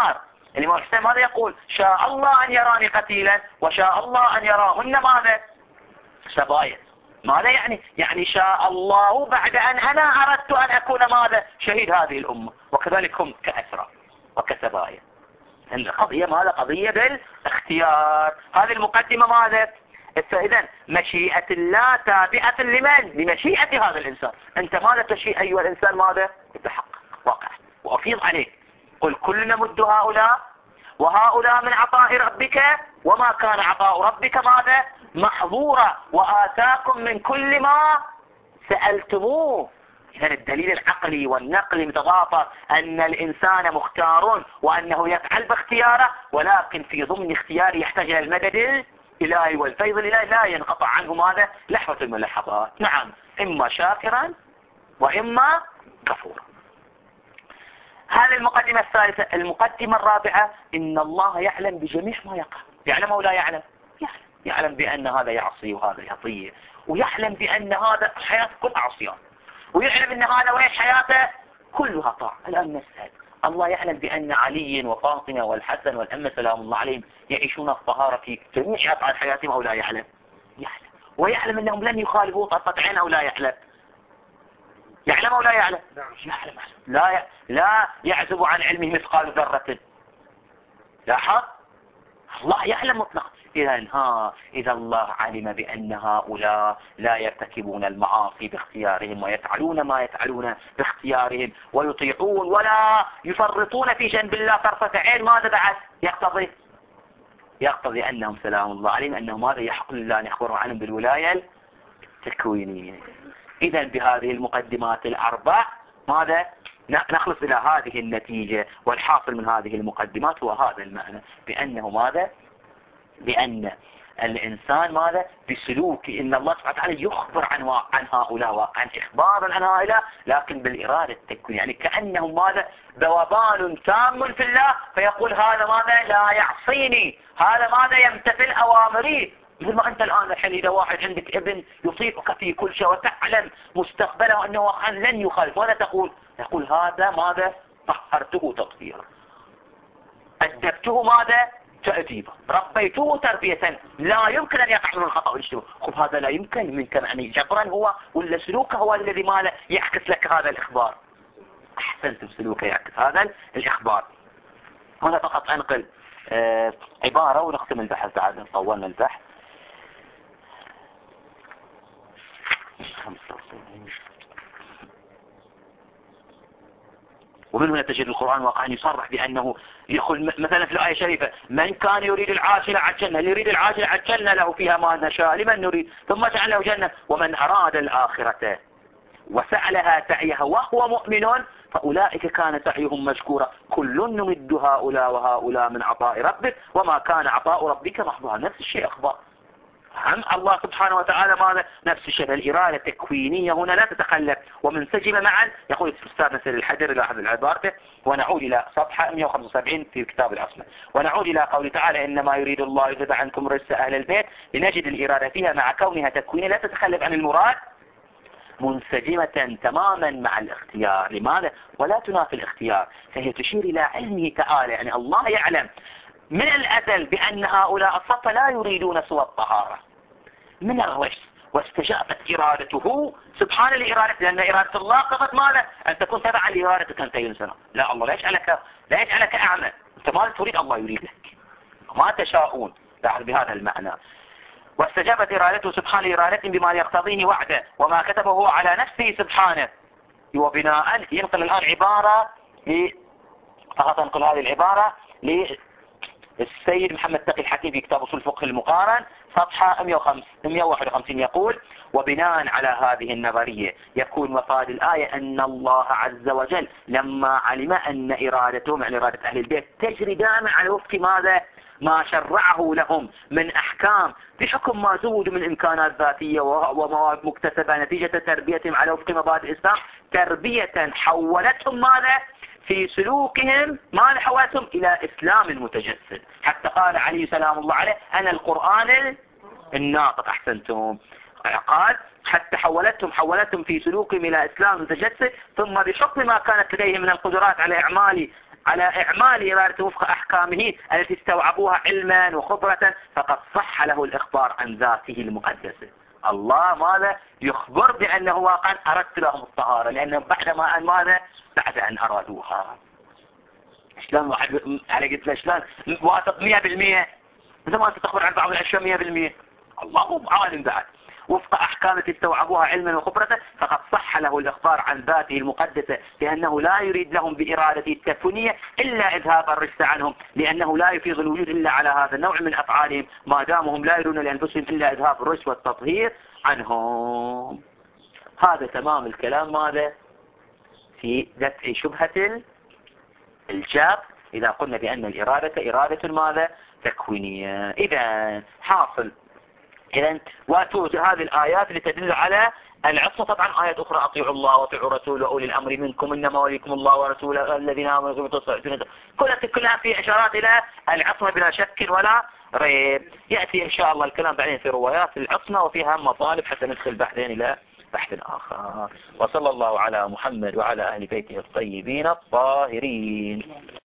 A: الإمام الحسين ماذا يقول؟ شاء الله أن يراني قتيلا وشاء الله أن يراهن ماذا؟ سبايا. ماذا يعني؟ يعني شاء الله بعد أن أنا أردت أن أكون ماذا؟ شهيد هذه الأمة، وكذلك هم كأسرى وكسبايا. القضية ماذا؟ قضية بالاختيار. هذه المقدمة ماذا؟ إذن مشيئة الله تابعة لمن؟ لمشيئة هذا الإنسان. أنت ماذا تشيء أيها الإنسان ماذا؟ يتحقق واقع. وأفيض عليك قل كل نمد هؤلاء وهؤلاء من عطاء ربك وما كان عطاء ربك ماذا؟ محظورا وآتاكم من كل ما سألتموه. إذن الدليل العقلي والنقلي متضافر أن الإنسان مختار وأنه يفعل باختياره، ولكن في ضمن اختياره يحتاج إلى المدد الإلهي والفيض الإلهي لا ينقطع عنه ماذا؟ لحظة من اللحظات. نعم، إما شاكرا وإما كفورا. هذه المقدمة الثالثة. المقدمة الرابعة إن الله يعلم بجميع ما يقع. يعلم أو لا يعلم؟ يعلم بأن هذا يعصي وهذا يطيع، ويعلم بأن هذا حياته كلها عصيان، ويعلم أن هذا ويش حياته كلها طاعة. الآن نسأل الله يعلم بأن علي وفاطمة والحسن والأمة سلام الله عليهم يعيشون الطهارة في جميع أفعال حياتهم أو لا يعلم؟ يعلم. ويعلم أنهم لن يخالفوا طرفة عين أو لا يعلم؟ يعلم أو لا يعلم؟ يعلم. لا يعزب عن علمه مثقال ذرة. لاحظ الله يعلم مطلقا. إذا الله علم بأن هؤلاء لا يرتكبون المعاصي باختيارهم ويفعلون ما يفعلون باختيارهم ويطيعون ولا يفرطون في جنب الله طرفة عين، ماذا بعد يقتضي أنهم سلام الله عليهم أنه ماذا يحق لله أن يخبروا عنهم بالولاية التكوينية. إذا بهذه المقدمات الأربع ماذا نخلص إلى هذه النتيجة، والحاصل من هذه المقدمات هو هذا المعنى بأنه ماذا؟ بأن الإنسان ماذا؟ بسلوك إن الله سبحانه وتعالى يخبر عن هؤلاء واقعا إخبارا عن هؤلاء لكن بالإرادة التكوين، يعني كأنهم ماذا؟ ذوبان تام في الله، فيقول هذا ماذا؟ لا يعصيني، هذا ماذا؟ يمتثل أوامري. مثل ما أنت الآن الحين إذا واحد عندك ابن يطيعك في كل شيء وتعلم مستقبله أنه لن يخالف، ماذا تقول؟ يقول هذا ماذا؟ طهرته تطهيرا، أدبته ماذا؟ تأديبا، ربيته تربية، لا يمكن أن يقع من الخطأ والاشتباه. خب هذا لا يمكن منك يعني جبرا هو ولا سلوكه هو الذي ماذا يعكس لك هذا الإخبار؟ أحسنت، سلوكه يعكس هذا الإخبار. هنا فقط أنقل عبارة ونختم البحث بعد طولنا البحث. ومن هنا تجد القرآن واقعا يصرح بأنه يقول مثلا في الآية الشريفة من كان يريد العاجلة عجلنا، اللي يريد العاجلة عجلنا له فيها ما نشاء لمن نريد ثم جعل له جنة ومن أراد الآخرة وسعى لها سعيها وهو مؤمن فأولئك كان سعيهم مشكورا كل نمد هؤلاء وهؤلاء من عطاء ربك وما كان عطاء ربك محظورا. نفس الشيء أخبار عن الله سبحانه وتعالى ماذا؟ نفس الشيء. الإرادة التكوينية هنا لا تتخلف ومنسجمة معا. يقول الأستاذ نسير الحجر إلى هذه العبارة، ونعود إلى صفحة 175 في كتاب الأصل، ونعود إلى قول تعالى إنما يريد الله يذهب عنكم رجس أهل البيت، لنجد الإرادة فيها مع كونها تكوينية لا تتخلف عن المراد، منسجمة تماما مع الاختيار. لماذا؟ ولا تنافي الاختيار، فهي تشير إلى علمه تعالى، يعني الله يعلم من الأزل بأن هؤلاء الصفة لا يريدون سوى الطهارة من الرجس، واستجابت إرادته سبحان لإرادته، لأن إرادة الله قضت ماذا؟ أن تكون تبعا لإرادتك أنت إنسان. لا، الله لا يجعلك أعمى، أنت ما تريد الله يريد لك ما تشاءون. لاحظ بهذا المعنى. واستجابت إرادته سبحان لإرادته بما يقتضيه وعده وما كتبه هو على نفسه سبحانه. وبناء ينقل الآن عبارة فقط أنقل هذه العبارة السيد محمد تقي الحكيم في كتاب أصول الفقه المقارن صفحة 151 يقول وبناء على هذه النظرية يكون مفاد الآية أن الله عز وجل لما علم أن إرادتهم عن إرادة أهل البيت تجري دائما على وفق ماذا؟ ما شرعه لهم من أحكام بحكم ما زود من إمكانات ذاتية ومواد مكتسبة نتيجة تربيتهم على وفق مبادئ الإسلام، تربية حولتهم ماذا؟ في سلوكهم ما حولتهم إلى إسلام متجسد، حتى قال علي سلام الله عليه أنا القرآن الناطق. أحسنتم، قال حتى حولتهم في سلوكهم إلى إسلام متجسد، ثم بحكم ما كانت لديهم من القدرات على إعمال على إعمال إرادته وفق أحكامه التي استوعبوها علما وخبرة فقد صح له الإخبار عن ذاته المقدسة. الله ماذا يخبر بأنه واقعا أردت لهم الطهارة، لأنهم بعدما أن ماذا بعد أن أرادوها. شلون واحد أنا قلت له شلون واثق 100% مثل ما أنت تخبر عن بعض الأشياء 100%؟ الله مو عالم بعد. وفق أحكام التي استوعبوها علما وخبرة فقد صح له الإخبار عن ذاته المقدسة لأنه لا يريد لهم بإرادته التكوينية إلا إذهاب الرجس عنهم، لأنه لا يفيض الوجود إلا على هذا النوع من أفعالهم ما دامهم لا يرون لأنفسهم إلا إذهاب الرجس والتطهير عنهم. هذا تمام الكلام ماذا في دفع شبهة الجاب إذا قلنا بأن الإرادة إرادة ماذا تكوينية. إذا حاصل وتوجد هذه الآيات لتدل على العصمة. طبعا آيات أخرى أطيعوا الله وأطيعوا رسوله وأولي الأمر منكم إنما وليكم الله ورسوله الذين آمنوا كلها في إشارات إلى العصمة بلا شك ولا ريب. يأتي إن شاء الله الكلام بعدين في روايات العصمة وفيها مطالب حتى ندخل بعدين إلى بحث آخر. وصلى الله على محمد وعلى أهل بيته الطيبين الطاهرين.